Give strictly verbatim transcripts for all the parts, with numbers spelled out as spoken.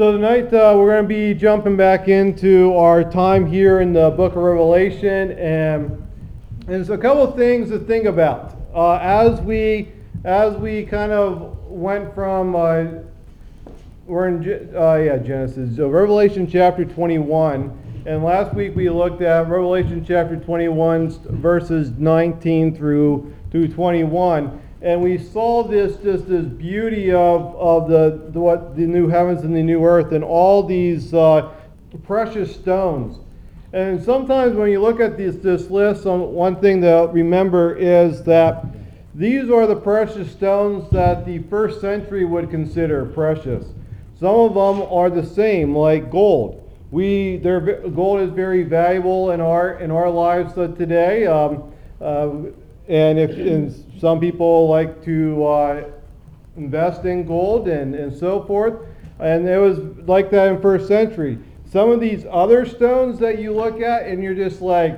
So tonight uh, we're going to be jumping back into our time here in the book of Revelation, and, and there's a couple of things to think about uh, as we as we kind of went from uh, we're in uh, yeah Genesis, so Revelation chapter twenty-one, and last week we looked at Revelation chapter twenty-one verses nineteen through through twenty-one. And we saw this just this beauty of of the, the what the new heavens and the new earth and all these uh, precious stones. And sometimes when you look at this this list, one thing to remember is that these are the precious stones that the first century would consider precious. Some of them are the same, like gold. We their gold is very valuable in our in our lives today. Um, uh, and if and some people like to uh, invest in gold and, and so forth. And it was like that in first century. Some of these other stones that you look at and you're just like,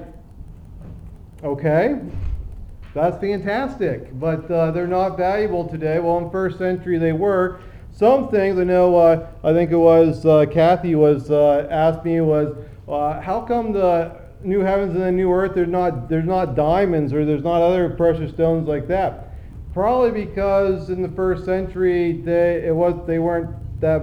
okay, that's fantastic. But uh, they're not valuable today. Well, in first century they were. Some things, I know, uh, I think it was uh, Kathy was uh, asked me was, uh, how come the new heavens and the new earth, there's not there's not diamonds or there's not other precious stones like that? Probably because in the first century they it was they weren't that.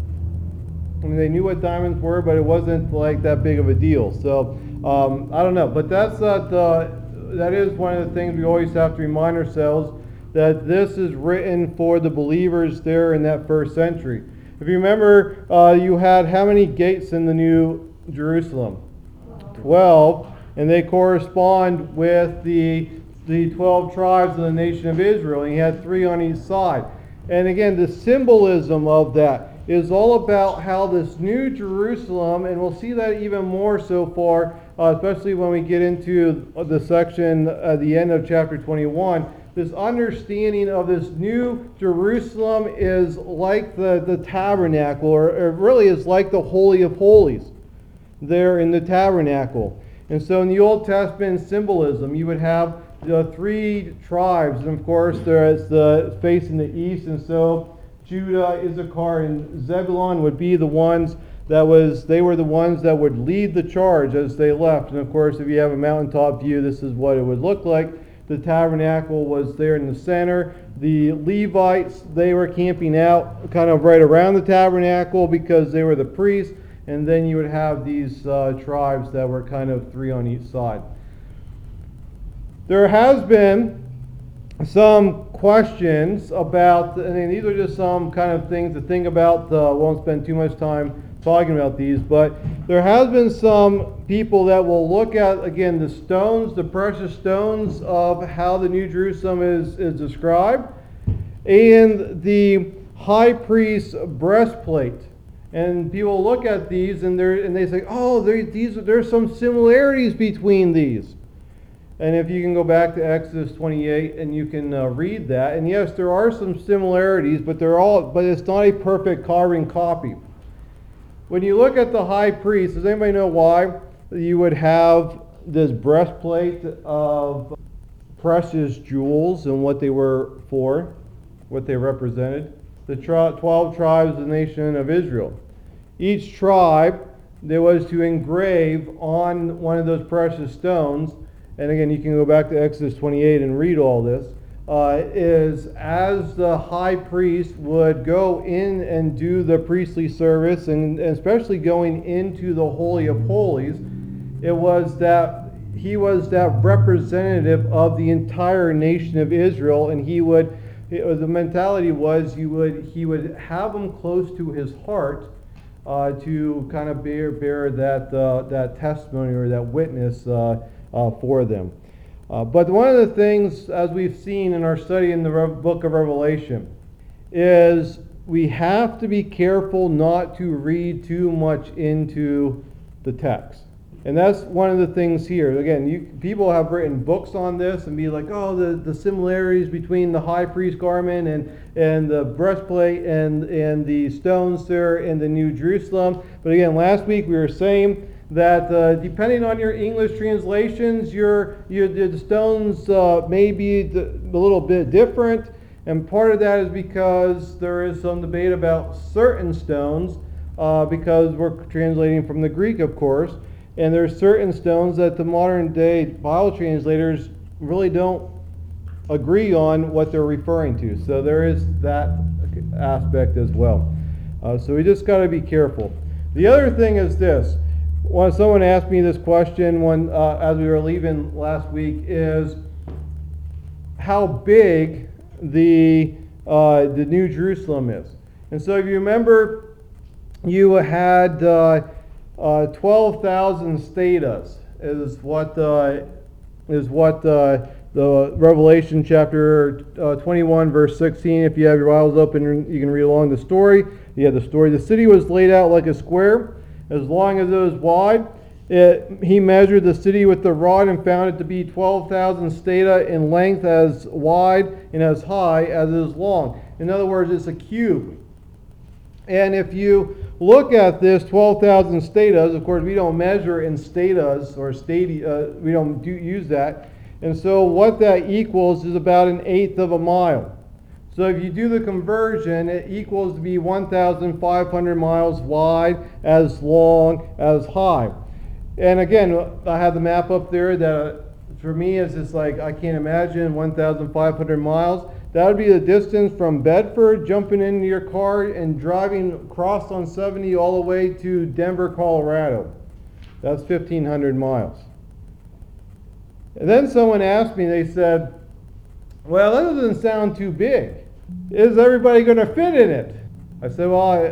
I mean, they knew what diamonds were, but it wasn't like that big of a deal. So um, I don't know, but that's not uh, that is one of the things we always have to remind ourselves, that this is written for the believers there in that first century. If you remember, uh, you had how many gates in the New Jerusalem? twelve, and they correspond with the the twelve tribes of the nation of Israel, and he had three on each side. And again, the symbolism of that is all about how this New Jerusalem, and we'll see that even more so far, uh, especially when we get into the section at the end of chapter twenty-one, this understanding of this New Jerusalem is like the, the tabernacle, or, or really is like the Holy of Holies there in the tabernacle. And so in the Old Testament symbolism, you would have the three tribes, and of course there is the facing the east, and so Judah, Issachar, and Zebulun would be the ones that was they were the ones that would lead the charge as they left. And of course, if you have a mountaintop view, this is what it would look like. The tabernacle was there in the center. The Levites, they were camping out kind of right around the tabernacle because they were the priests. And then you would have these uh, tribes that were kind of three on each side. There has been some questions about, I mean, these are just some kind of things to think about. I uh, won't spend too much time talking about these, but there has been some people that will look at, again, the stones, the precious stones of how the New Jerusalem is, is described, and the high priest's breastplate. And people look at these and they and they say, oh, there, these there's some similarities between these. And if you can go back to Exodus twenty-eight and you can uh, read that, and yes, there are some similarities, but they're all but it's not a perfect carving copy. When you look at the high priest, does anybody know why you would have this breastplate of precious jewels and what they were for, what they represented? The twelve tribes of the nation of Israel. Each tribe, there was to engrave on one of those precious stones, and again, you can go back to Exodus twenty-eight and read all this, uh, is as the high priest would go in and do the priestly service, and especially going into the Holy of Holies, it was that he was that representative of the entire nation of Israel, and he would It was, the mentality was you would he would have them close to his heart uh, to kind of bear bear that uh, that testimony or that witness uh, uh, for them. Uh, but one of the things, as we've seen in our study in the Re- book of Revelation, is we have to be careful not to read too much into the text. And that's one of the things here. Again, you, people have written books on this and be like, oh, the, the similarities between the high priest garment and, and the breastplate and, and the stones there in the New Jerusalem. But again, last week we were saying that uh, depending on your English translations, your, your the stones uh, may be a little bit different. And part of that is because there is some debate about certain stones uh, because we're translating from the Greek, of course. And there's certain stones that the modern day Bible translators really don't agree on what they're referring to. So there is that aspect as well. Uh, so we just got to be careful. The other thing is this. When someone asked me this question when uh, as we were leaving last week, is how big the uh, the New Jerusalem is. And so if you remember, you had uh, uh, twelve thousand stadia is what uh, is what uh, the Revelation chapter uh, twenty-one verse sixteen. If you have your Bibles open, you can read along the story. You have the story. The city was laid out like a square, as long as it was wide. It, he measured the city with the rod and found it to be twelve thousand stadia in length, as wide and as high as it is long. In other words, it's a cube. And if you look at this twelve thousand stadias, of course, we don't measure in stadias or stadia, uh, we don't do use that. And so what that equals is about an eighth of a mile. So if you do the conversion, it equals to be one thousand five hundred miles wide, as long as high. And again, I have the map up there that for me is just like, I can't imagine one thousand five hundred miles. That would be the distance from Bedford, jumping into your car and driving across on seventy all the way to Denver, Colorado. That's fifteen hundred miles. And then someone asked me, they said, well, that doesn't sound too big. Is everybody going to fit in it? I said, well, I,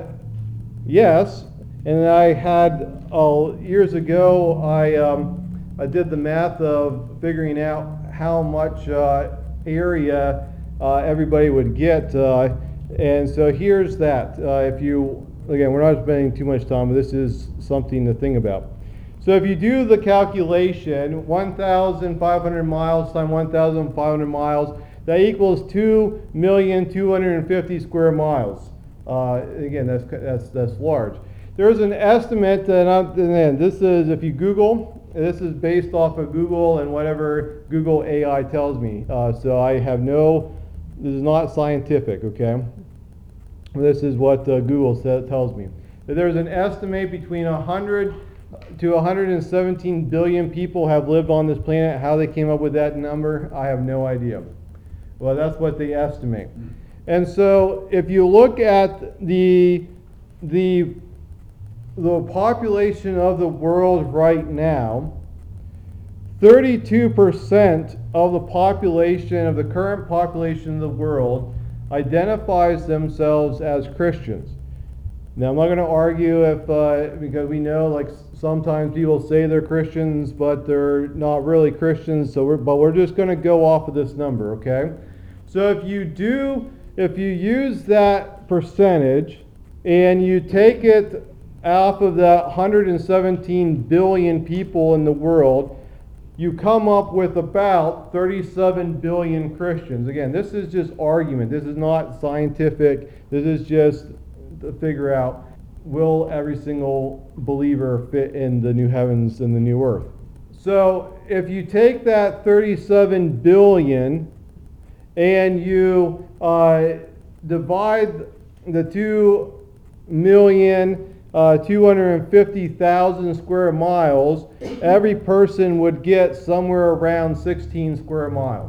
yes. And I had, oh, years ago, I um, I did the math of figuring out how much uh, area uh, everybody would get. Uh, and so here's that. Uh, if you, again, we're not spending too much time, but this is something to think about. So if you do the calculation, one thousand five hundred miles times one thousand five hundred miles, that equals two million two hundred fifty square miles. Uh, again, that's, that's, that's large. There's an estimate, that I'm, and this is, if you Google, this is based off of Google and whatever Google A I tells me. Uh, so I have no, this is not scientific, okay? This is what uh, Google says, tells me. That there's an estimate between one hundred to one hundred seventeen billion people have lived on this planet. How they came up with that number, I have no idea. Well, that's what they estimate. And so if you look at the the the population of the world right now, thirty-two percent of the population, of the current population of the world, identifies themselves as Christians. Now, I'm not going to argue if, uh, because we know, like, sometimes people say they're Christians, but they're not really Christians, so we're, but we're just going to go off of this number, okay? So if you do, if you use that percentage, and you take it off of that one hundred seventeen billion people in the world, you come up with about thirty-seven billion Christians. Again, this is just argument. This is not scientific. This is just to figure out, will every single believer fit in the new heavens and the new earth? So if you take that thirty-seven billion and you uh, divide the two million Uh, two hundred fifty thousand square miles, every person would get somewhere around sixteen square miles.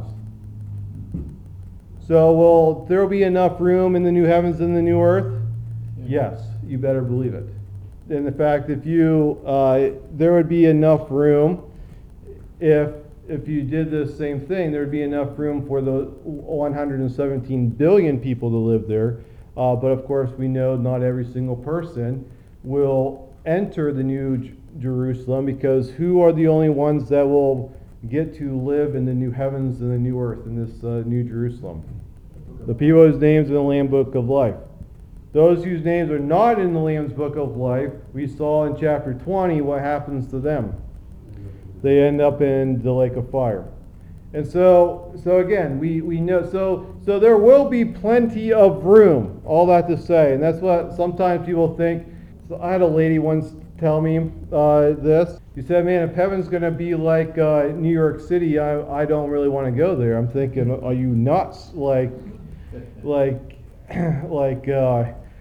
So will there be enough room in the new heavens and the new earth? Yeah. Yes, you better believe it. And in fact, if you, uh, there would be enough room if if you did the same thing, there would be enough room for the one hundred seventeen billion people to live there. Uh, but of course, we know not every single person will enter the new J- Jerusalem, because who are the only ones that will get to live in the new heavens and the new earth in this uh, new Jerusalem? The people whose names are in the Lamb Book of Life. Those whose names are not in the Lamb's Book of Life, we saw in chapter twenty what happens to them. They end up in the lake of fire. And so, so again, we, we know, so so there will be plenty of room, all that to say. And that's what sometimes people think. So I had a lady once tell me uh, this. She said, man, if heaven's going to be like uh, New York City, I, I don't really want to go there. I'm thinking, are you nuts? Like, like, like, uh,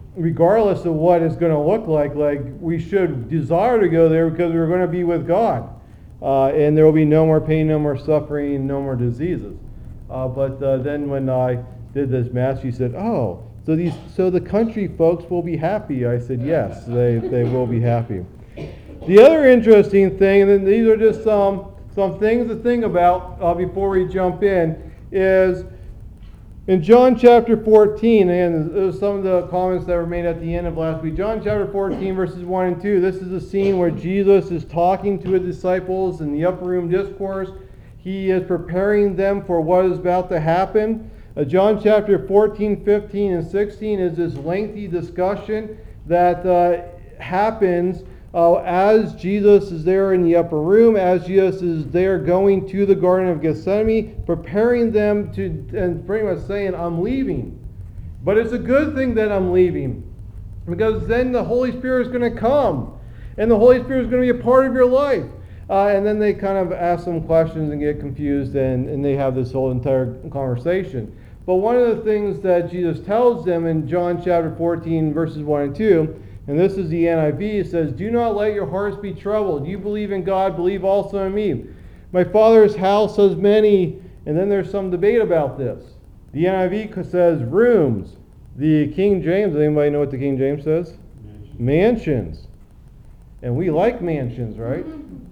regardless of what it's going to look like, like we should desire to go there because we're going to be with God. Uh, and there will be no more pain, no more suffering, no more diseases. Uh, but uh, then when I did this mass, she said, oh, so these, so the country folks will be happy. I said, yes, they, they will be happy. The other interesting thing, and then these are just some, some things to think about uh, before we jump in, is in John chapter fourteen, and there's some of the comments that were made at the end of last week. John chapter fourteen, verses one and two. This is a scene where Jesus is talking to his disciples in the upper room discourse. He is preparing them for what is about to happen. Uh, John chapter fourteen, fifteen, and sixteen is this lengthy discussion that uh, happens uh, as Jesus is there in the upper room, as Jesus is there going to the Garden of Gethsemane, preparing them to, and pretty much saying, I'm leaving. But it's a good thing that I'm leaving, because then the Holy Spirit is going to come, and the Holy Spirit is going to be a part of your life. Uh, and then they kind of ask some questions and get confused, and, and they have this whole entire conversation. But one of the things that Jesus tells them in John chapter fourteen, verses one and two, and this is the N I V, it says, do not let your hearts be troubled. You believe in God, believe also in me. My Father's house has many, and then there's some debate about this. The N I V says rooms. The King James, anybody know what the King James says? Mansions. Mansions. And we like mansions, right?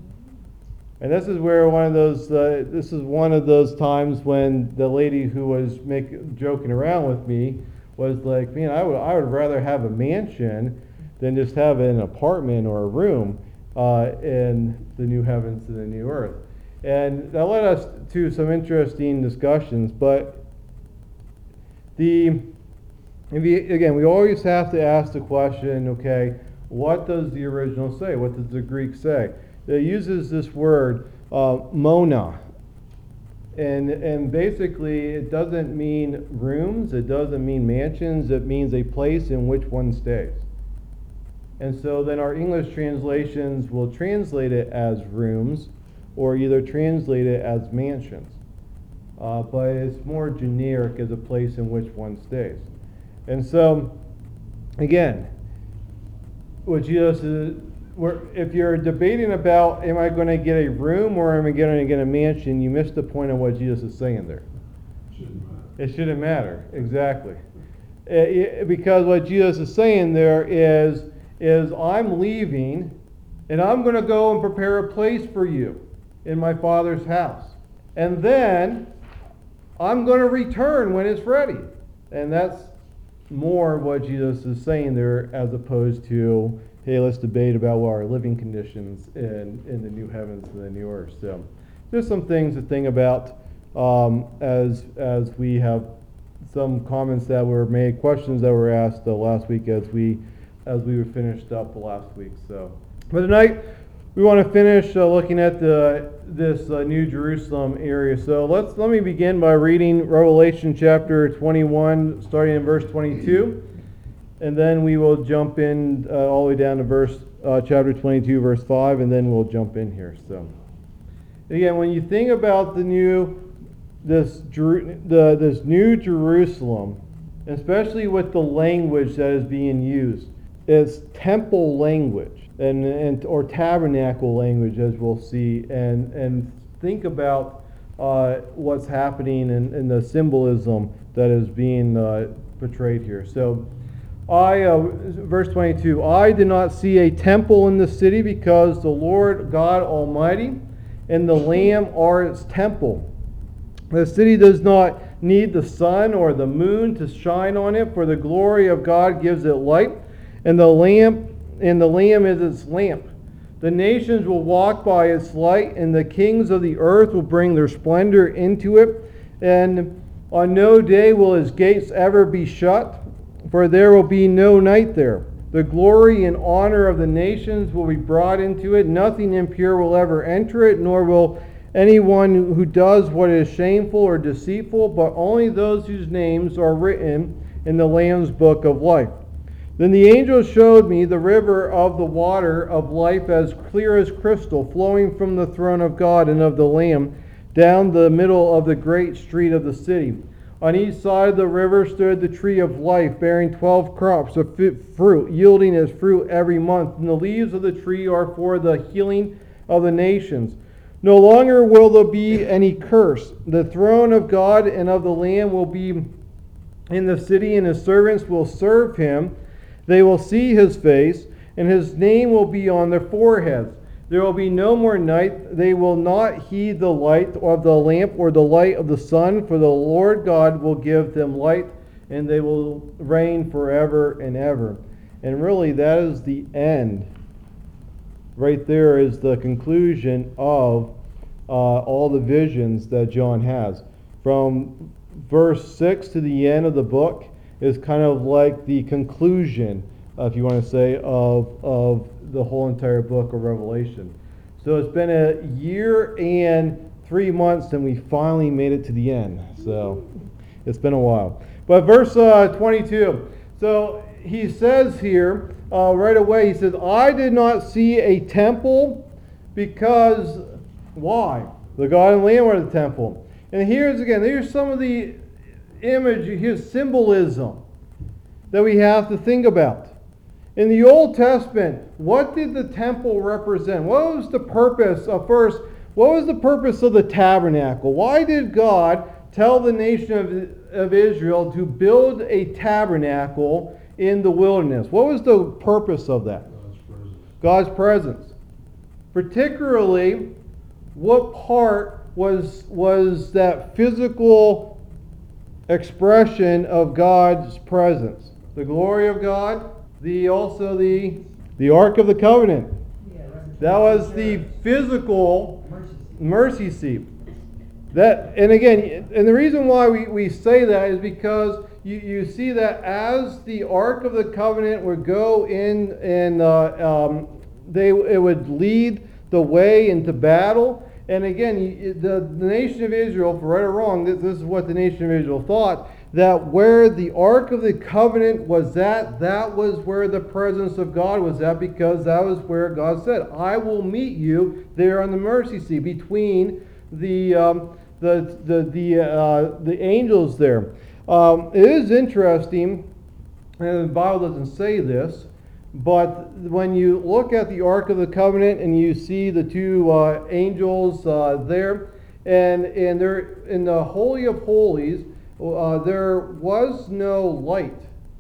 And this is where one of those, uh, this is one of those times when the lady who was make, joking around with me was like, man, I would, I would rather have a mansion than just have an apartment or a room uh, in the new heavens and the new earth. And that led us to some interesting discussions, but the, if you, again, we always have to ask the question, okay, what does the original say? What does the Greek say? It uses this word, uh, mona. And, and basically, it doesn't mean rooms, it doesn't mean mansions, it means a place in which one stays. And so then our English translations will translate it as rooms, or either translate it as mansions. Uh, but it's more generic as a place in which one stays. And so, again, what Jesus is, if you're debating about, am I going to get a room or am I going to get a mansion, you missed the point of what Jesus is saying there. Shouldn't matter. It shouldn't matter, exactly. It, it, because what Jesus is saying there is, is I'm leaving and I'm going to go and prepare a place for you in my Father's house. And then I'm going to return when it's ready. And that's more what Jesus is saying there, as opposed to, hey, let's debate about what our living conditions in, in the new heavens and the new earth. So there's some things to think about um, as as we have some comments that were made, questions that were asked uh, last week as we as we were finished up last week. So, but tonight we want to finish uh, looking at the this uh, New Jerusalem area. So let's let me begin by reading Revelation chapter twenty-one, starting in verse twenty-two. And then we will jump in uh, all the way down to verse uh, chapter twenty-two, verse five, and then we'll jump in here. So, again, when you think about the new, this Jeru- the this new Jerusalem, especially with the language that is being used, it's temple language and and or tabernacle language, as we'll see, and and think about uh, what's happening and, and the symbolism that is being uh, portrayed here. So. I, uh, verse twenty-two, I did not see a temple in the city, because the Lord God Almighty and the Lamb are its temple. The city does not need the sun or the moon to shine on it, for the glory of God gives it light, and the lamp and the Lamb is its lamp. The nations will walk by its light, and the kings of the earth will bring their splendor into it. And on no day will its gates ever be shut, for there will be no night there. The glory and honor of the nations will be brought into it. Nothing impure will ever enter it, nor will anyone who does what is shameful or deceitful, but only those whose names are written in the Lamb's book of life. Then the angel showed me the river of the water of life, as clear as crystal, flowing from the throne of God and of the Lamb, down the middle of the great street of the city. On each side of the river stood the tree of life, bearing twelve crops of fruit, yielding its fruit every month. And the leaves of the tree are for the healing of the nations. No longer will there be any curse. The throne of God and of the Lamb will be in the city, and his servants will serve him. They will see his face, and his name will be on their foreheads. There will be no more night. They will not heed the light of the lamp or the light of the sun, for the Lord God will give them light, and they will reign forever and ever. And really, that is the end. Right there is the conclusion of uh, all the visions that John has. From verse six to the end of the book is kind of like the conclusion, uh, if you want to say, of, of the whole entire book of Revelation. So it's been a year and three months and we finally made it to the end. So it's been a while. But verse uh, twenty-two. So he says here, uh, right away, he says, I did not see a temple because, why? The God and Lamb are the temple. And here's again, here's some of the image, here's symbolism that we have to think about. In the Old Testament, what did the temple represent? What was the purpose of first, what was the purpose of the tabernacle? Why did God tell the nation of, of Israel to build a tabernacle in the wilderness? What was the purpose of that? God's presence. God's presence. Particularly, what part was, was that physical expression of God's presence? The glory of God? The also the the Ark of the Covenant. Yeah, That was the physical mercy seat. mercy seat. That and again, and the reason why we, we say that is because you, you see that as the Ark of the Covenant would go in and uh, um, they it would lead the way into battle. And again, you, the, the nation of Israel, for right or wrong, this, this is what the nation of Israel thought, that where the Ark of the Covenant was at, that was where the presence of God was at, because that was where God said, I will meet you there on the mercy seat between the um, the the the, uh, the angels there. Um, it is interesting, and the Bible doesn't say this, but when you look at the Ark of the Covenant and you see the two uh, angels uh, there, and and they're in the Holy of Holies, uh, there was no light.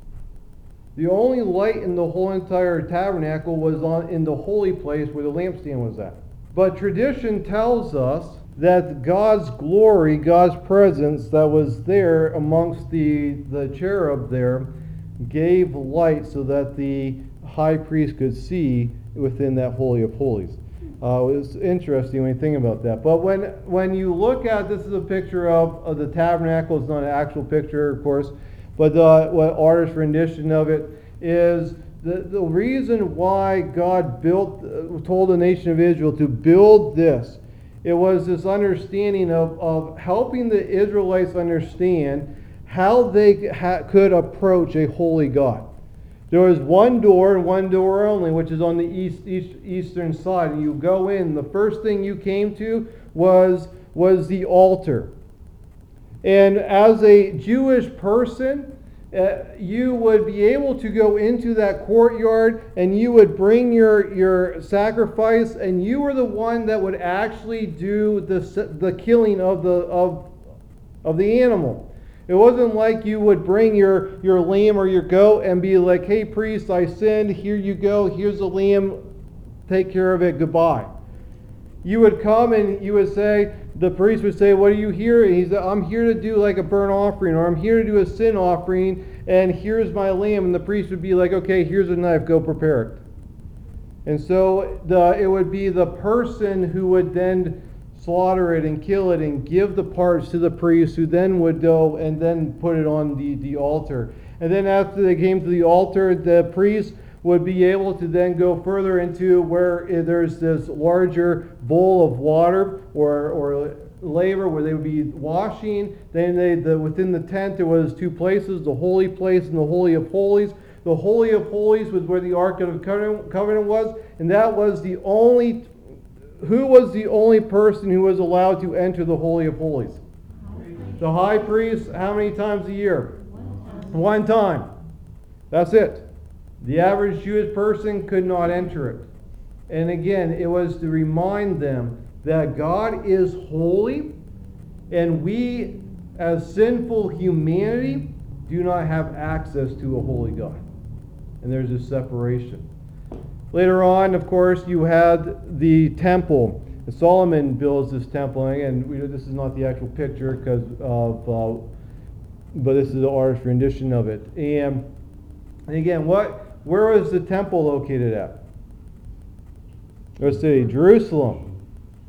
The only light in the whole entire tabernacle was on in the holy place where the lampstand was at. But tradition tells us that God's glory, God's presence that was there amongst the, the cherub there, gave light so that the high priest could see within that Holy of Holies. Uh, it's interesting when you think about that. But when when you look at, this is a picture of, of the tabernacle. It's not an actual picture, of course, but uh, what artist's rendition of it is the, the reason why God built, uh, told the nation of Israel to build this. It was this understanding of, of helping the Israelites understand how they ha- could approach a holy God. There was one door and one door only, which is on the east, east eastern side. And you go in, the first thing you came to was, was the altar. And as a Jewish person, uh, you would be able to go into that courtyard and you would bring your, your sacrifice, and you were the one that would actually do the, the killing of the, of, of the animal. It wasn't like you would bring your, your lamb or your goat and be like, hey, priest, I sinned. Here you go. Here's the lamb. Take care of it. Goodbye. You would come and you would say, the priest would say, what are you here? And he said, I'm here to do like a burnt offering, or I'm here to do a sin offering, and here's my lamb. And the priest would be like, okay, here's a knife. Go prepare it. And so the, it would be the person who would then slaughter it and kill it and give the parts to the priest, who then would go and then put it on the, the altar. And then after they came to the altar, the priest would be able to then go further into where there's this larger bowl of water or, or laver where they would be washing. Then they, the, within the tent there was two places, the holy place and the Holy of Holies. The Holy of Holies was where the Ark of the Covenant was, and that was the only Who was the only person who was allowed to enter the Holy of Holies? The high priest, how many times a year? One time. That's it. The average Jewish person could not enter it. And again, it was to remind them that God is holy, and we, as sinful humanity, do not have access to a holy God. And there's a separation. Later on, of course, you had the temple. Solomon builds this temple, and we, this is not the actual picture because of, uh, but this is the artist's rendition of it. And, and again, what, where was the temple located at? Let's see, Jerusalem.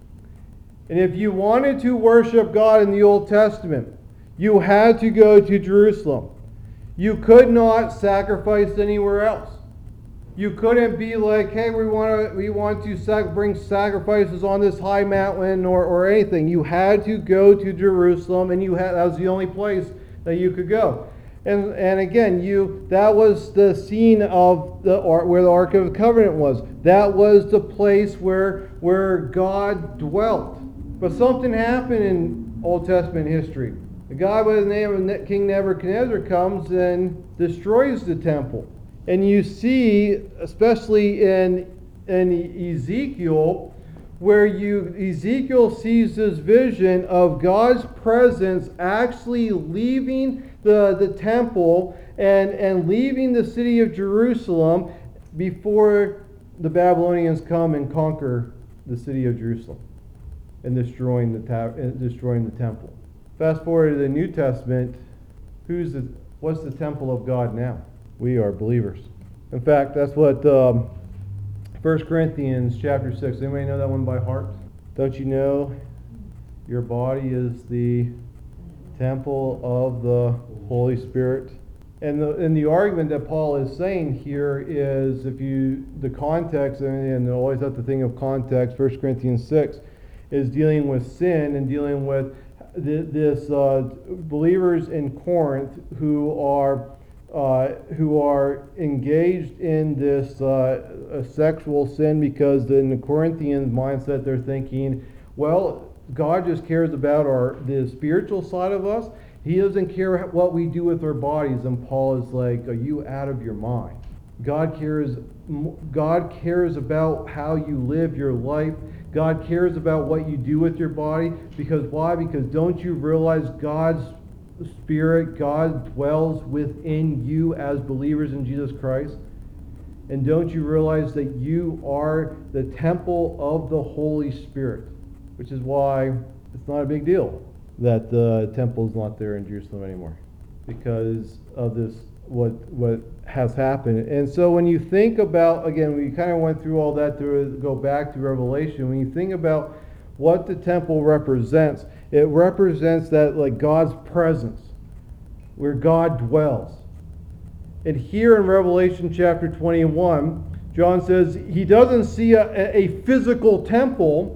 And if you wanted to worship God in the Old Testament, you had to go to Jerusalem. You could not sacrifice anywhere else. You couldn't be like, hey, we want to we want to sac- bring sacrifices on this high mountain or, or anything. You had to go to Jerusalem, and you had that was the only place that you could go. And and again, you that was the scene of the where the Ark of the Covenant was. That was the place where where God dwelt. But something happened in Old Testament history. A guy by the name of King Nebuchadnezzar comes and destroys the temple. And you see, especially in, in Ezekiel, where you Ezekiel sees this vision of God's presence actually leaving the, the temple and, and leaving the city of Jerusalem before the Babylonians come and conquer the city of Jerusalem and destroying the, ta- destroying the temple. Fast forward to the New Testament, who's the, what's the temple of God now? We are believers. In fact, that's what um, First Corinthians chapter six. Anybody know that one by heart? Don't you know your body is the temple of the Holy Spirit? And the, and the argument that Paul is saying here is, if you, the context, and, and always have to think of context, First Corinthians six is dealing with sin and dealing with this uh, believers in Corinth who are uh, who are engaged in this uh, sexual sin, because in the Corinthian mindset they're thinking, well, God just cares about our the spiritual side of us. He doesn't care what we do with our bodies. And Paul is like, are you out of your mind? God cares. God cares about how you live your life. God cares about what you do with your body. Because why? Because don't you realize God's Spirit, God dwells within you as believers in Jesus Christ? And don't you realize that you are the temple of the Holy Spirit? Which is why it's not a big deal that the temple is not there in Jerusalem anymore, because of this, what what has happened. And so when you think about, again, we kind of went through all that to go back to Revelation. When you think about what the temple represents, it represents that, like, God's presence, where God dwells. And here in Revelation chapter twenty-one, John says he doesn't see a, a physical temple,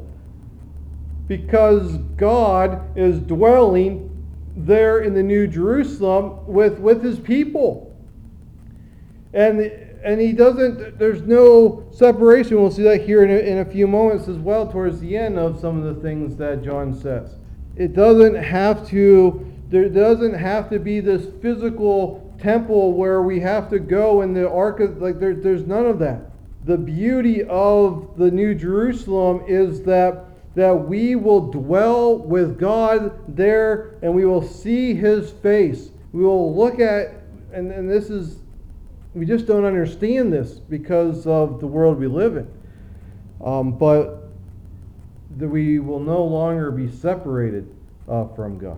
because God is dwelling there in the New Jerusalem with, with his people. And, and he doesn't, there's no separation. We'll see that here in a, in a few moments as well, towards the end of some of the things that John says. It doesn't have to, there doesn't have to be this physical temple where we have to go in the ark of, like there, there's none of that. The beauty of the New Jerusalem is that that we will dwell with God there, and we will see his face. We will look at, and, and this is, we just don't understand this because of the world we live in. Um, but that we will no longer be separated uh, from God.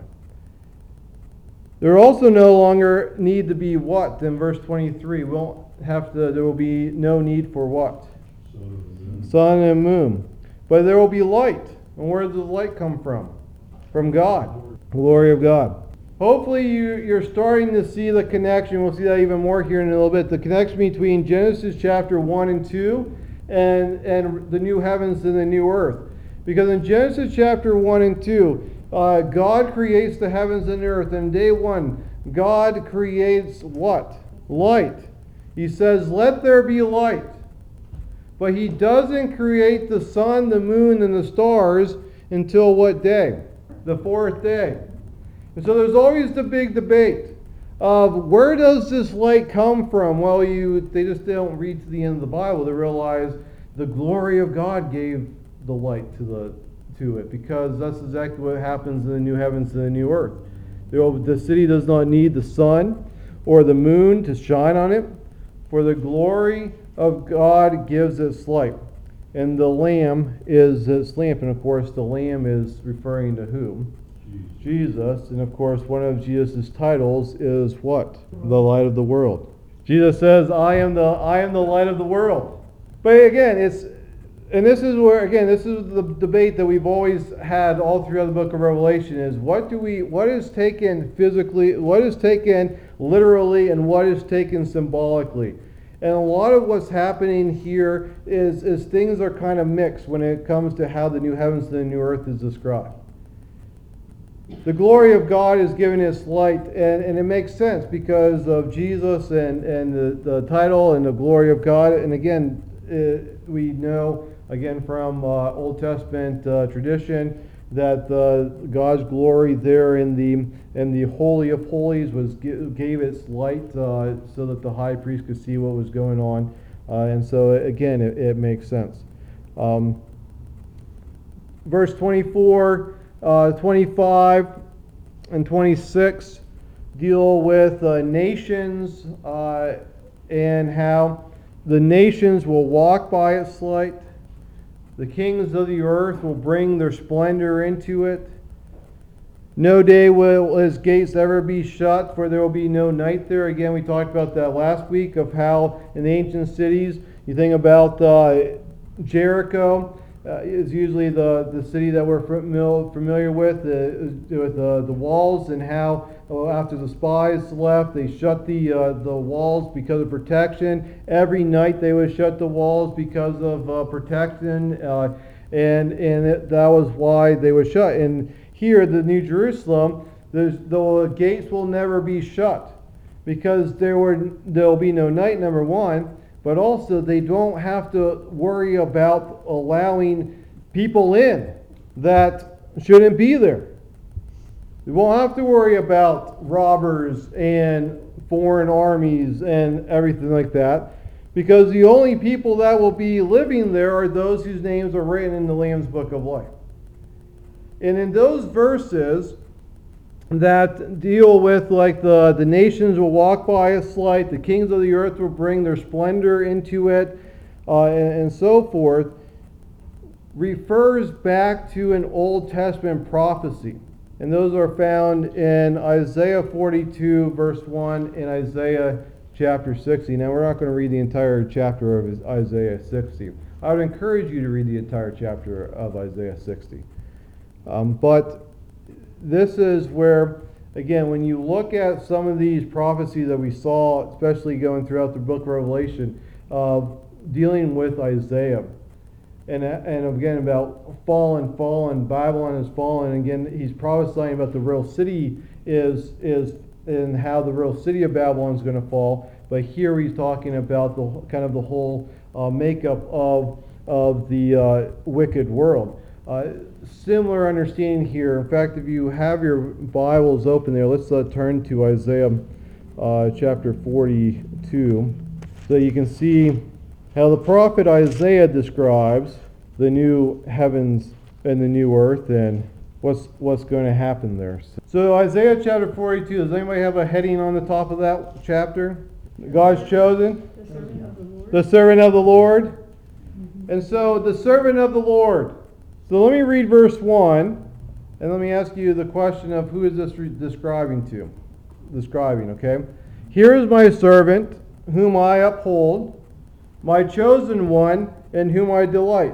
There also no longer need to be what? In verse twenty-three, we won't have to, there will be no need for what? Sun and moon. But there will be light. And where does the light come from? From God. Glory of God. Hopefully you, you're starting to see the connection. We'll see that even more here in a little bit. The connection between Genesis chapter one and two and, and the new heavens and the new earth. Because in Genesis chapter one and two, uh, God creates the heavens and the earth. And day one, God creates what? Light. He says, let there be light. But he doesn't create the sun, the moon, and the stars until what day? The fourth day. And so there's always the big debate of where does this light come from? Well, you they just don't read to the end of the Bible to realize the glory of God gave the light to the to it, because that's exactly what happens in the new heavens and the new earth. The city does not need the sun or the moon to shine on it, for the glory of God gives its light. And the Lamb is its lamp. And of course, the Lamb is referring to whom? Jesus. And of course, one of Jesus' titles is what? The light of the world. Jesus says, I am the I am the light of the world. But again, it's and this is where again, this is the debate that we've always had all throughout the book of Revelation, is what do we what is taken physically, what is taken literally, and what is taken symbolically. And a lot of what's happening here is, is things are kind of mixed when it comes to how the new heavens and the new earth is described. The glory of God is given its light, and, and it makes sense because of Jesus and, and the, the title and the glory of God. And again, uh, we know, again, from uh, Old Testament uh, tradition that uh, God's glory there in the in the Holy of Holies was gave its light uh, so that the high priest could see what was going on. Uh, and so, again, it, it makes sense. Um, verse twenty-four, uh, twenty-five, and twenty-six deal with uh, nations uh, and how the nations will walk by its light. The kings of the earth will bring their splendor into it. No day will his gates ever be shut, for there will be no night there. Again, we talked about that last week, of how in the ancient cities, you think about uh, Jericho, uh, is usually the, the city that we're familiar with, uh, with uh, the walls, and how uh, after the spies left, they shut the uh, the walls because of protection. Every night they would shut the walls because of uh, protection, uh, and and it, that was why they were shut. And here, the New Jerusalem, the gates will never be shut, because there were there will be no night, number one. But also, they don't have to worry about allowing people in that shouldn't be there. They won't have to worry about robbers and foreign armies and everything like that, because the only people that will be living there are those whose names are written in the Lamb's Book of Life. And in those verses that deal with, like, the, the nations will walk by its light, the kings of the earth will bring their splendor into it, uh, and, and so forth, refers back to an Old Testament prophecy. And those are found in Isaiah forty-two, verse one, and Isaiah chapter sixty. Now, we're not going to read the entire chapter of Isaiah sixty. I would encourage you to read the entire chapter of Isaiah sixty. Um, but this is where, again, when you look at some of these prophecies that we saw, especially going throughout the book of Revelation, uh, dealing with Isaiah, and and again about fallen, fallen, Babylon is fallen. And again, he's prophesying about the real city is is and how the real city of Babylon is going to fall. But here he's talking about the kind of the whole uh, makeup of of the uh, wicked world. Uh, similar understanding here. In fact, if you have your Bibles open there, let's uh, turn to Isaiah uh, chapter forty-two, so you can see how the prophet Isaiah describes the new heavens and the new earth and what's what's going to happen there. So Isaiah chapter forty-two, does anybody have a heading on the top of that chapter? God's chosen? The servant of the Lord. The servant of the Lord. Mm-hmm. And so the servant of the Lord. So let me read verse one, and let me ask you the question of who is this re- describing to? Describing, okay? Here is my servant, whom I uphold, my chosen one, in whom I delight.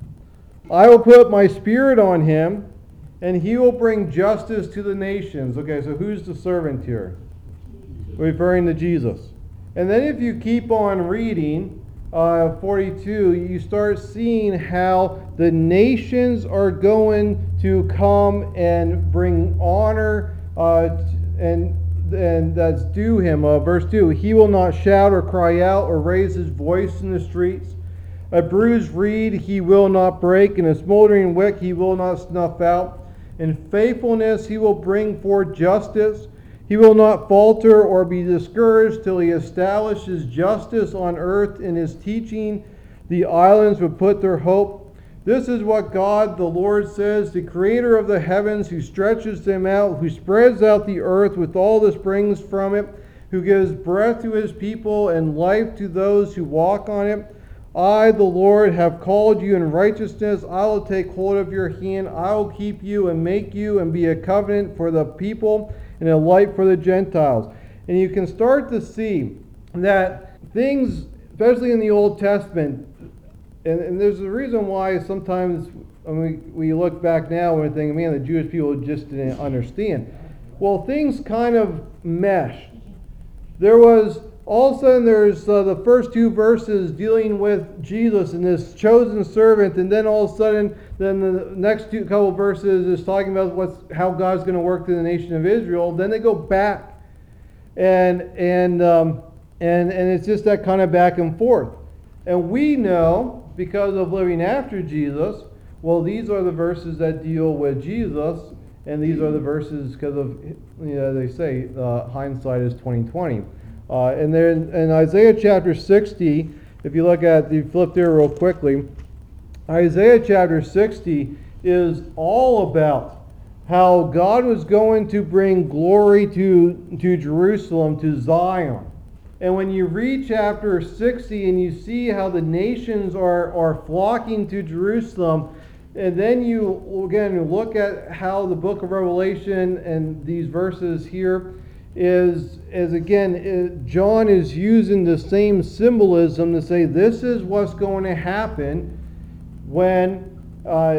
I will put my spirit on him, and he will bring justice to the nations. Okay, so who's the servant here? Referring to Jesus. And then if you keep on reading, Uh, forty-two, you start seeing how the nations are going to come and bring honor uh, and and that's due him. Uh, verse two, he will not shout or cry out or raise his voice in the streets. A bruised reed he will not break, and a smoldering wick he will not snuff out. In faithfulness he will bring forth justice. He will not falter or be discouraged till he establishes justice on earth. In his teaching, the islands will put their hope. This is what God the Lord says, the creator of the heavens, who stretches them out, who spreads out the earth with all the springs from it, who gives breath to his people and life to those who walk on it. I, the Lord, have called you in righteousness. I will take hold of your hand. I will keep you and make you and be a covenant for the people and a light for the Gentiles. And you can start to see that things, especially in the Old Testament, and, and there's a reason why sometimes when we, we look back now and we think, man, the Jewish people just didn't understand. Well, things kind of meshed. There was, all of a sudden, there's uh, the first two verses dealing with Jesus and this chosen servant, and then all of a sudden, then the next two couple verses is talking about what's how God's going to work through the nation of Israel. Then they go back, and and um, and and it's just that kind of back and forth. And we know, because of living after Jesus, well, these are the verses that deal with Jesus, and these are the verses because of, you know, they say uh, hindsight is twenty twenty. Uh, and then in Isaiah chapter sixty, if you look at, you flip there real quickly, Isaiah chapter sixty is all about how God was going to bring glory to, to Jerusalem, to Zion. And when you read chapter sixty and you see how the nations are, are flocking to Jerusalem, and then you again look at how the book of Revelation and these verses here is, is again, it, John is using the same symbolism to say this is what's going to happen when uh,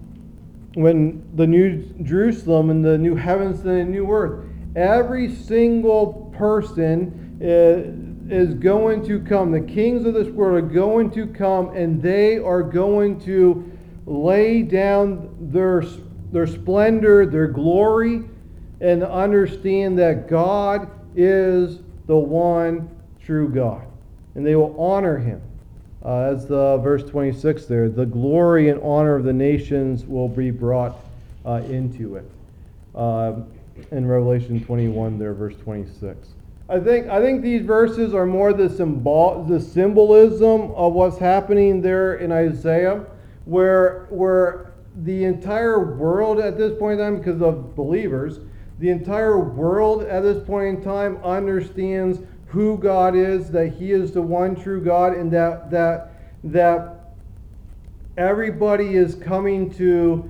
when the new Jerusalem and the new heavens and the new earth, every single person is, is going to come. The kings of this world are going to come, and they are going to lay down their their splendor, their glory, and understand that God is the one true God. And they will honor him. Uh, as the verse twenty-six there, the glory and honor of the nations will be brought uh, into it. Uh, in Revelation twenty-one there, verse twenty-six. I think I think these verses are more the symbol, the symbolism of what's happening there in Isaiah, where where the entire world at this point in time, because of believers, the entire world at this point in time understands who God is, that he is the one true God, and that that that everybody is coming to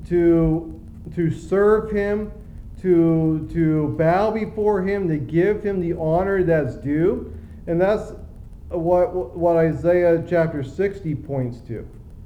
to to serve him, to to bow before him, to give him the honor that's due. And that's what what Isaiah chapter sixty points to,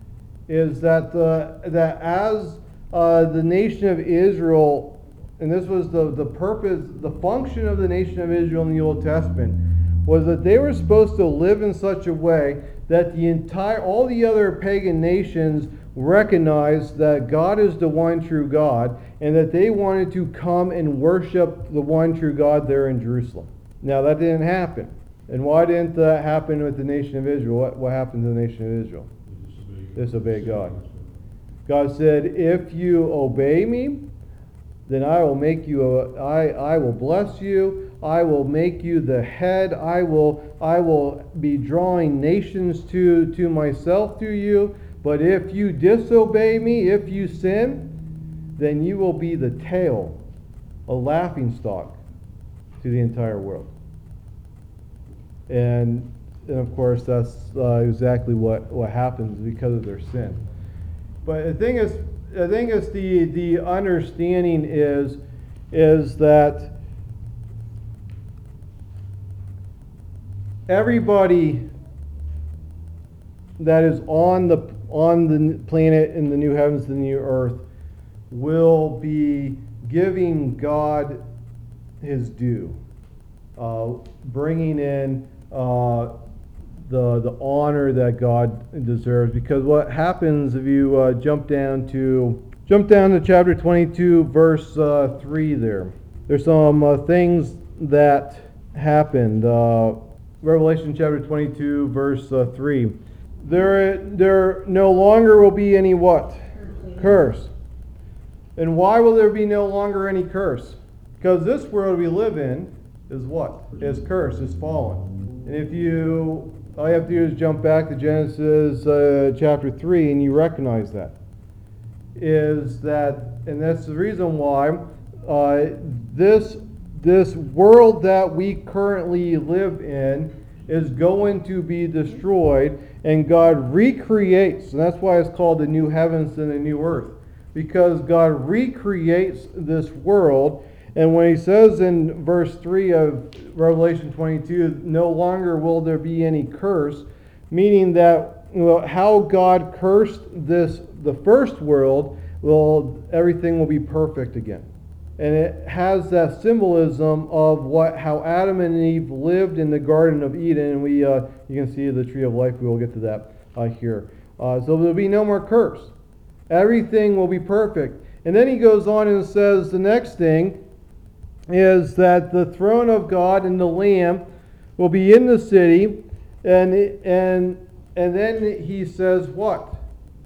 is that the that as uh, the nation of Israel, and this was the, the purpose, the function of the nation of Israel in the Old Testament, was that they were supposed to live in such a way that the entire, all the other pagan nations recognized that God is the one true God, and that they wanted to come and worship the one true God there in Jerusalem. Now that didn't happen. And why didn't that happen with the nation of Israel? What, what happened to the nation of Israel? Disobey God. God said, if you obey me, then I will make you a, I, I will bless you. I will make you the head. I will I will be drawing nations to, to myself through you. But if you disobey me, if you sin, then you will be the tail, a laughingstock to the entire world. And and of course that's uh, exactly what, what happens because of their sin. But the thing is I think it's the, the understanding is, is that everybody that is on the on the planet in the new heavens and the new earth will be giving God his due, uh, bringing in uh, the the honor that God deserves. Because what happens if you uh, jump down to jump down to chapter twenty-two, verse uh, three there. There's some uh, things that happened. Uh, Revelation chapter twenty-two, verse uh, three. There, there no longer will be any what? Curse. And why will there be no longer any curse? Because this world we live in is what? Is cursed, is fallen. And if you, all you have to do is jump back to Genesis uh, chapter three and you recognize that. Is that, and that's the reason why uh, this, this world that we currently live in is going to be destroyed, and God recreates, and that's why it's called the new heavens and the new earth, because God recreates this world. And when he says in verse three of Revelation twenty-two, no longer will there be any curse, meaning that, well, how God cursed this, the first world, well, everything will be perfect again. And it has that symbolism of what, how Adam and Eve lived in the Garden of Eden. And we, uh, you can see the tree of life. We will get to that uh, here. Uh, so there'll be no more curse. Everything will be perfect. And then he goes on and says the next thing is that the throne of God and the Lamb will be in the city, and and and then he says what?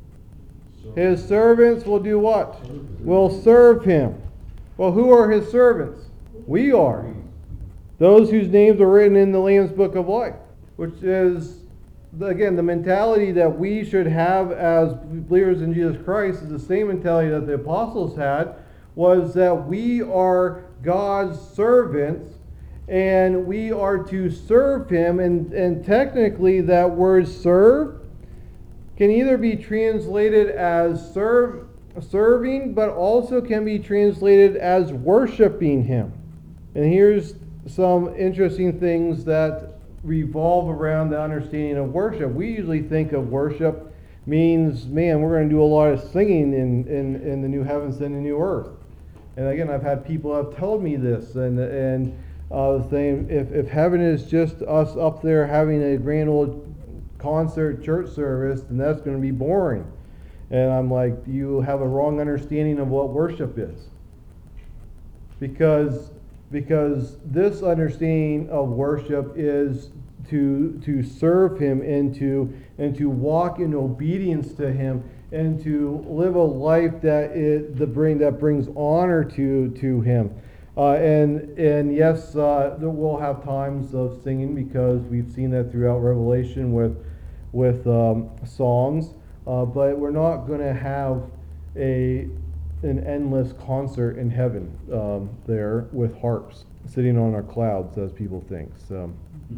His servants will do what? Will serve him. Well, who are his servants? We are. Those whose names are written in the Lamb's Book of Life, which is, again, the mentality that we should have as believers in Jesus Christ is the same mentality that the apostles had, was that we are God's servants and we are to serve him. And, and technically that word serve can either be translated as serve, serving, but also can be translated as worshiping him. And here's some interesting things that revolve around the understanding of worship. We usually think of worship means, man, we're going to do a lot of singing in, in, in the new heavens and the new earth. And again, I've had people have told me this, and and uh, saying if, if heaven is just us up there having a grand old concert church service, then that's going to be boring. And I'm like, you have a wrong understanding of what worship is. Because because this understanding of worship is to to serve him and to and to walk in obedience to him and to live a life that it the bring that brings honor to to him. Uh, and and yes, uh, we'll have times of singing because we've seen that throughout Revelation with with um, songs. Uh, but we're not going to have a an endless concert in heaven um, there with harps sitting on our clouds, as people think. So,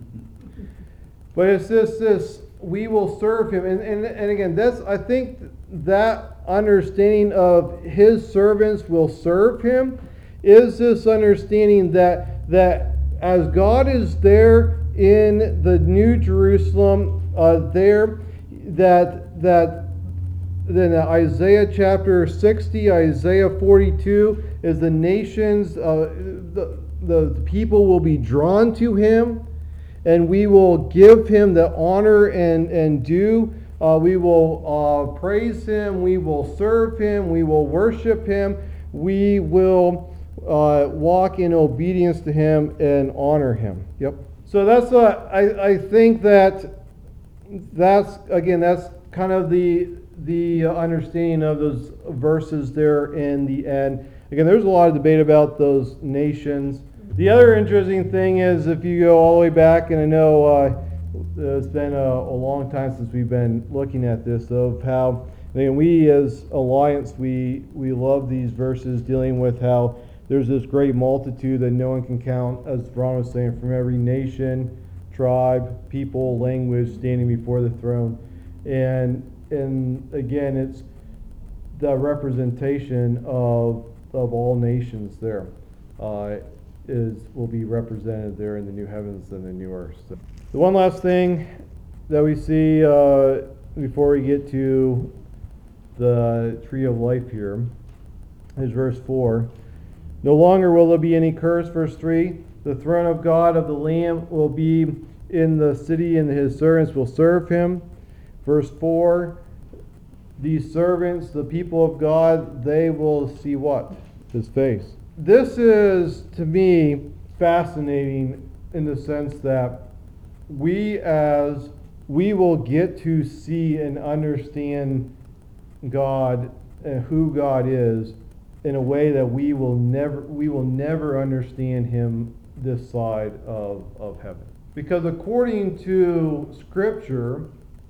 but it's this this we will serve him, and and and again, that's I think that understanding of his servants will serve him is this understanding that that as God is there in the New Jerusalem, uh, there that that then Isaiah chapter sixty, Isaiah forty-two is the nations, uh, the, the, the people will be drawn to him, and we will give him the honor and, and due. Uh, we will uh, praise him, we will serve him, we will worship him, we will uh, walk in obedience to him and honor him. Yep. So that's, uh, I, I think that that's, again, that's kind of the the understanding of those verses there in the end. Again, there's a lot of debate about those nations. The other interesting thing is if you go all the way back, and I know uh, it's been a, a long time since we've been looking at this, of how, I mean, we as Alliance, we, we love these verses dealing with how there's this great multitude that no one can count, as Ron was saying, from every nation, tribe, people, language standing before the throne. And And again, it's the representation of of all nations there uh, is will be represented there in the new heavens and the new earth. So, the one last thing that we see uh, before we get to the tree of life here is verse four. No longer will there be any curse. Verse three. The throne of God of the Lamb will be in the city, and his servants will serve him. Verse four, these servants, the people of God, they will see what? His face. This is, to me, fascinating in the sense that we as, we will get to see and understand God and who God is in a way that we will never we will never understand him this side of, of heaven. Because according to Scripture,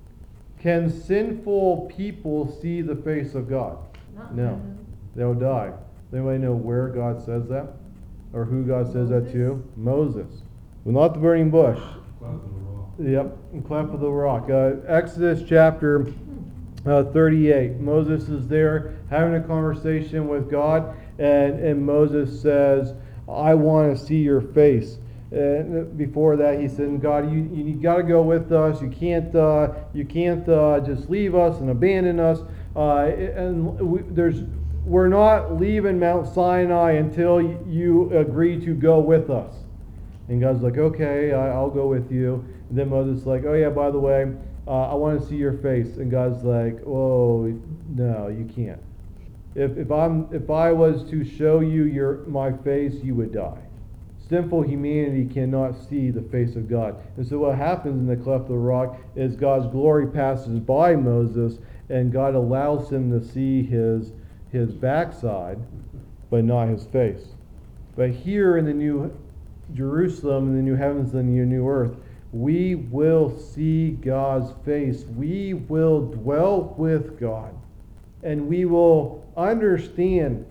can sinful people see the face of God? Not No. heaven. They'll die. Does anybody know where God says that? Or who God says that to? Moses. Well, not the burning bush. Cleft of the rock. Yep, cleft of the rock. Uh, Exodus chapter uh, thirty-eight. Moses is there having a conversation with God, and, and Moses says, I want to see your face. And before that, he said, God, you you got to go with us. You can't uh, you can't uh, just leave us and abandon us. Uh, and we, there's we're not leaving Mount Sinai until you agree to go with us. And God's like, okay, I, I'll go with you. And then Moses is like, oh yeah, by the way, uh, I want to see your face. And God's like, oh no, you can't. If if I'm if I was to show you your my face, you would die. Sinful humanity cannot see the face of God. And so what happens in the cleft of the rock is God's glory passes by Moses, and God allows him to see his his backside, but not his face. But here in the new Jerusalem, in the new heavens and the new earth, we will see God's face. We will dwell with God, and we will understand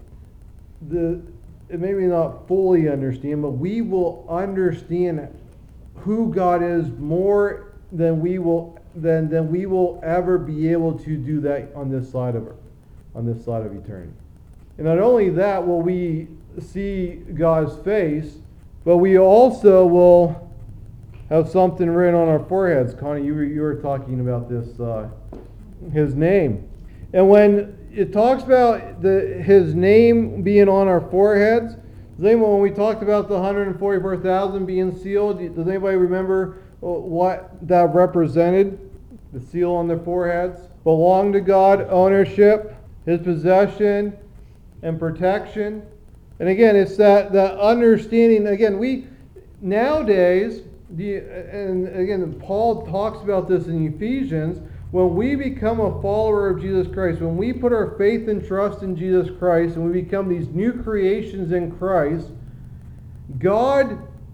the maybe not fully understand, but we will understand who God is more than we will than than we will ever be able to do that on this side of on this side of eternity. And not only that will we see God's face, but we also will have something written on our foreheads. Connie, you were, you were talking about this, uh, his name. And when it talks about the his name being on our foreheads, does anyone, when we talked about the one hundred forty-four thousand being sealed, does anybody remember what that represented? The seal on their foreheads belonged to God, ownership, his possession, and protection. And again, it's that, that understanding. Again, we nowadays, the, and again, Paul talks about this in Ephesians. When we become a follower of Jesus Christ, when we put our faith and trust in Jesus Christ, and we become these new creations in Christ, God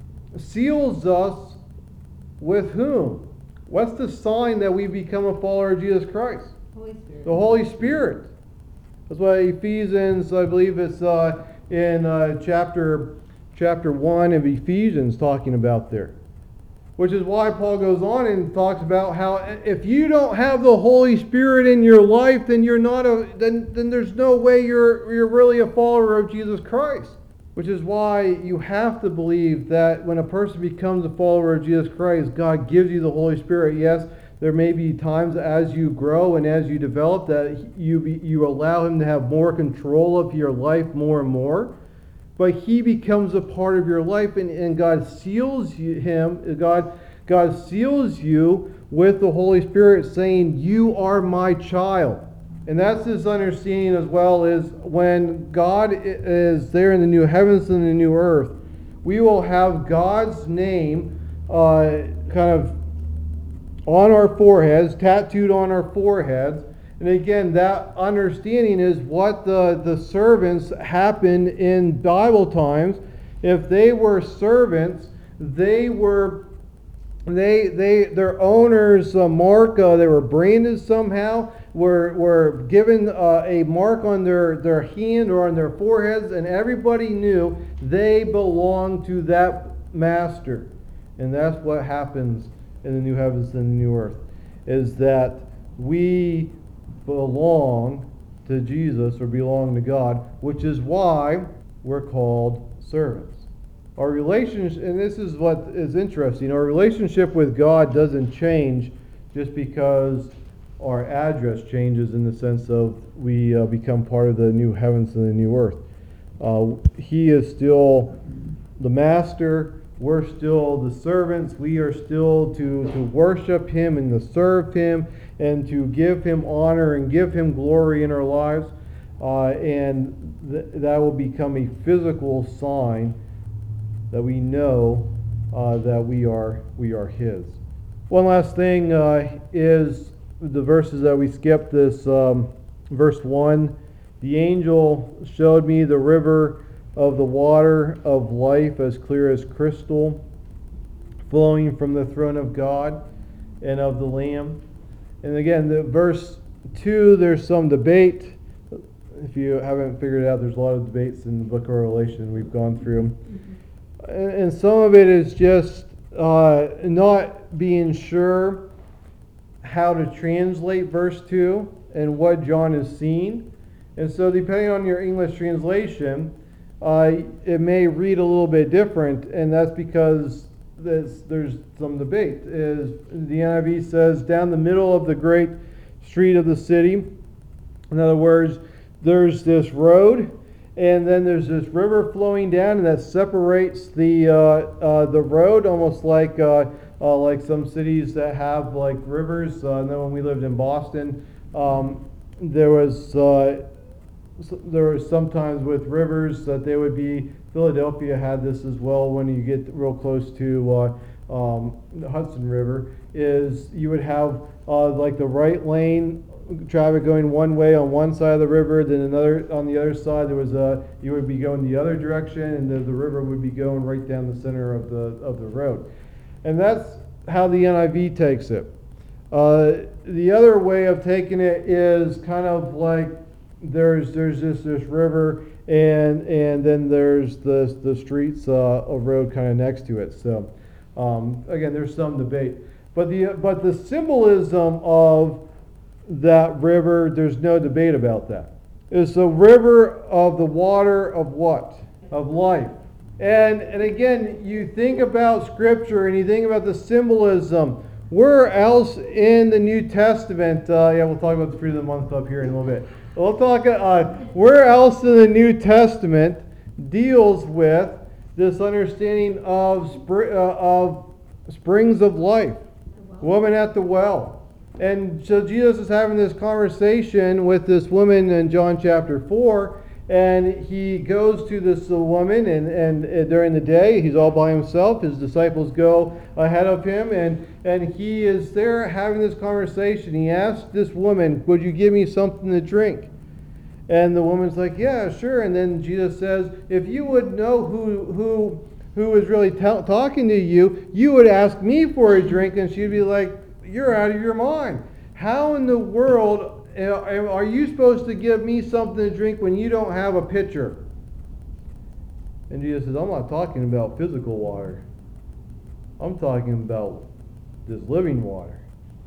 seals us with whom? What's the sign that we become a follower of Jesus Christ? Holy Spirit. The Holy Spirit. That's why Ephesians, I believe it's uh, in uh, chapter chapter one of Ephesians, talking about there. Which is why Paul goes on and talks about how if you don't have the Holy Spirit in your life, then you're not a then then there's no way you're you're really a follower of Jesus Christ. Which is why you have to believe that when a person becomes a follower of Jesus Christ, God gives you the Holy Spirit. Yes, there may be times as you grow and as you develop that you be, you allow him to have more control of your life more and more. But he becomes a part of your life, and, and God seals you, him. God, God seals you with the Holy Spirit, saying, "You are my child." And that's this understanding as well. Is when God is there in the new heavens and the new earth, we will have God's name uh, kind of on our foreheads, tattooed on our foreheads. And again, that understanding is what the, the servants happened in Bible times. If they were servants, they were they they their owners' uh, mark. Uh, they were branded somehow. Were were given uh, a mark on their their hand or on their foreheads, and everybody knew they belonged to that master. And that's what happens in the new heavens and the new earth. Is that we belong to Jesus or belong to God, which is why we're called servants. Our relationship, and this is what is interesting, our relationship with God doesn't change just because our address changes, in the sense of we uh, become part of the new heavens and the new earth. Uh, he is still the master. We're still the servants. We are still to, to worship him and to serve him and to give him honor and give him glory in our lives. Uh, and th- that will become a physical sign that we know uh, that we are we are his. One last thing uh, is the verses that we skipped. This um, verse one The angel showed me the river of the water of life as clear as crystal, flowing from the throne of God and of the Lamb. And again, the verse two, there's some debate. If you haven't figured it out, there's a lot of debates in the book of Revelation we've gone through. And, and some of it is just uh, not being sure how to translate verse two and what John is seeing. And so depending on your English translation, uh, it may read a little bit different, and that's because there's, there's some debate. Is the N I V says, down the middle of the great street of the city. In other words, there's this road, and then there's this river flowing down, and that separates the uh, uh, the road, almost like uh, uh, like some cities that have like rivers. Uh, I know when we lived in Boston, um, there was uh, there was sometimes with rivers that they would be. Philadelphia had this as well. When you get real close to uh, um, the Hudson River, is you would have uh, like the right lane traffic going one way on one side of the river, then another on the other side. There was a you would be going the other direction, and the, the river would be going right down the center of the of the road, and that's how the N I V takes it. Uh, the other way of taking it is kind of like there's there's this this river, and and then there's the the streets uh, a road kind of next to it. So um, again, there's some debate, but the but the symbolism of that river, there's no debate about that. It's the river of the water of what? Of life. And and again, you think about Scripture and you think about the symbolism. Where else in the New Testament, uh, yeah, we'll talk about the Fruit of the Month up here in a little bit. We'll talk, uh, where else in the New Testament deals with this understanding of, spr- uh, of springs of life? Woman at the well. And so Jesus is having this conversation with this woman in John chapter four, and he goes to this woman, and, and during the day, he's all by himself. His disciples go ahead of him, and, and he is there having this conversation. He asks this woman, would you give me something to drink? And the woman's like, yeah, sure. And then Jesus says, if you would know who who who is really t- talking to you, you would ask me for a drink. And she'd be like, you're out of your mind. How in the world are you supposed to give me something to drink when you don't have a pitcher? And Jesus says, I'm not talking about physical water. I'm talking about this living water,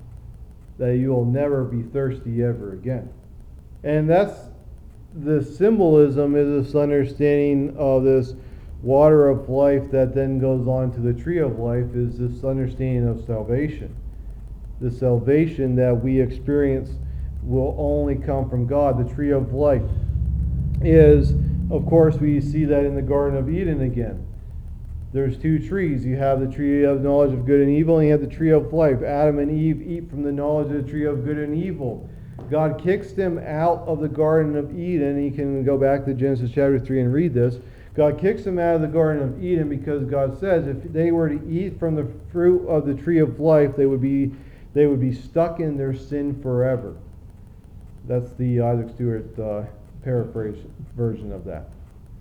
that you will never be thirsty ever again. And that's the symbolism, is this understanding of this water of life that then goes on to the tree of life, is this understanding of salvation. The salvation that we experience will only come from God. The tree of life is, of course, we see that in the Garden of Eden again. There's two trees. You have the tree of knowledge of good and evil, and you have the tree of life. Adam and Eve eat from the knowledge of the tree of good and evil. God kicks them out of the Garden of Eden. You can go back to Genesis chapter three and read this. God kicks them out of the Garden of Eden because God says if they were to eat from the fruit of the tree of life, they would be they would be stuck in their sin forever. That's the Isaac Stewart uh, paraphrase version of that.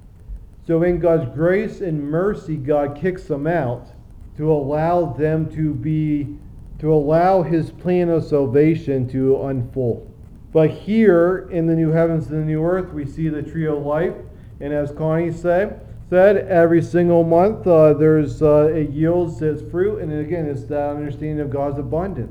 So in God's grace and mercy, God kicks them out to allow them to be, to allow His plan of salvation to unfold. But here in the new heavens and the new earth, we see the tree of life, and as Connie said, said every single month uh, there's uh, it yields its fruit, and again it's that understanding of God's abundance.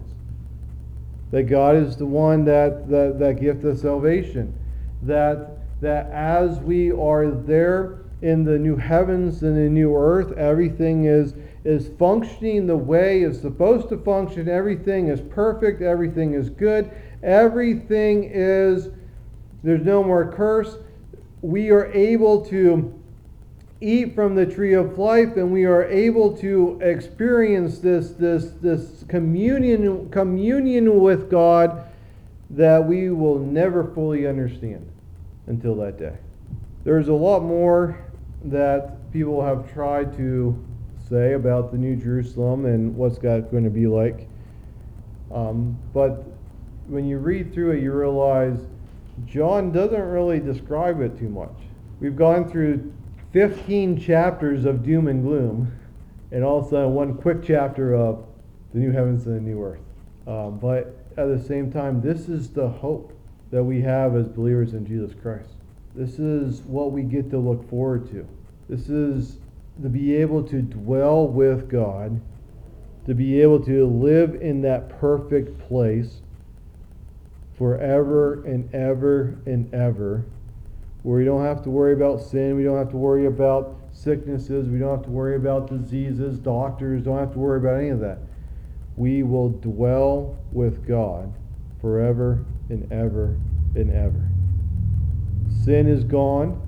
That God is the one that that, that gift of salvation. That that as we are there in the new heavens and the new earth, everything is is functioning the way it's supposed to function. Everything is perfect. Everything is good. Everything is, there's no more curse. We are able to eat from the tree of life, and we are able to experience this this this communion communion with God that we will never fully understand until that day. There's a lot more that people have tried to say about the New Jerusalem and what's God going to be like. Um, but when you read through it, you realize John doesn't really describe it too much. We've gone through fifteen chapters of doom and gloom, and also one quick chapter of the new heavens and the new earth. Um, but at the same time, this is the hope that we have as believers in Jesus Christ. This is what we get to look forward to. This is to be able to dwell with God, to be able to live in that perfect place forever and ever and ever, where we don't have to worry about sin, we don't have to worry about sicknesses, we don't have to worry about diseases, doctors, don't have to worry about any of that. We will dwell with God forever and ever and ever. Sin is gone.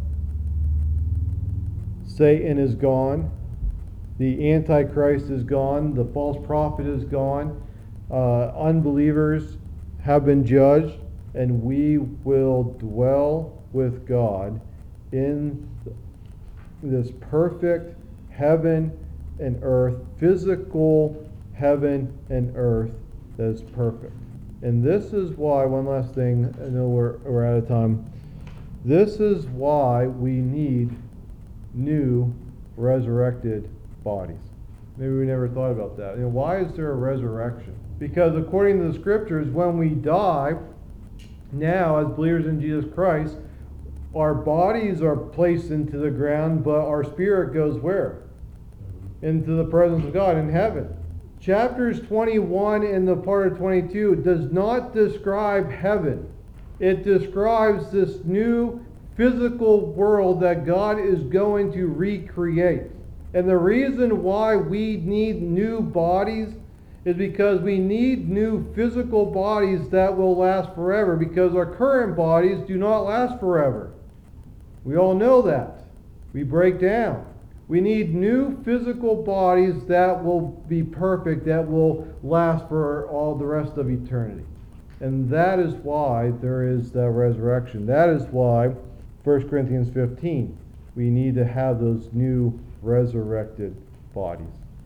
Satan is gone. The Antichrist is gone. The false prophet is gone. Uh, unbelievers have been judged, and we will dwell with God in this perfect heaven and earth, physical heaven and earth that is perfect. And this is why, one last thing, I know we're, we're out of time. This is why we need new resurrected bodies. Maybe we never thought about that. You know, why is there a resurrection? Because according to the scriptures, when we die, now as believers in Jesus Christ, our bodies are placed into the ground, but our spirit goes where? Into the presence of God in heaven. Chapters twenty-one and the part of twenty-two does not describe heaven. It describes this new physical world that God is going to recreate. And the reason why we need new bodies is because we need new physical bodies that will last forever, because our current bodies do not last forever. We all know that. We break down. We need new physical bodies that will be perfect, that will last for all the rest of eternity. And that is why there is the resurrection. That is why First Corinthians fifteen, we need to have those new resurrected bodies.